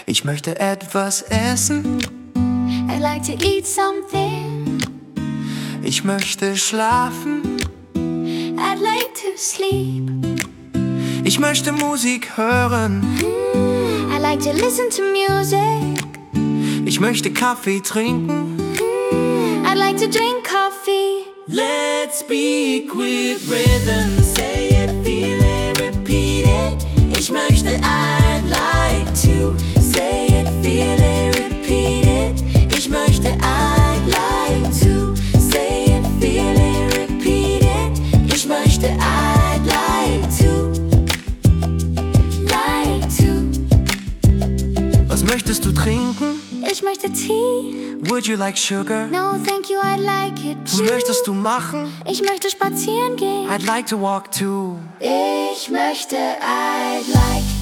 Ich möchte etwas essen. I'd like to eat something. Ich möchte schlafen. I'd like to sleep. Ich möchte Musik hören. I'd like to listen to music. Ich möchte Kaffee trinken. I'd like to drink coffee. Let's speak with rhythm. Say it, feel it, repeat it. Ich möchte, I'd like to. Say it, feel it, repeat it. Ich möchte, I'd like to. Say it, feel it, repeat it. Ich möchte, I'd like to. Like to. Was möchtest du trinken? Ich möchte Tee. Would you like sugar? No, thank you, I'd like it Was too. möchtest du machen? Ich möchte spazieren gehen. I'd like to walk too. Ich möchte, I'd like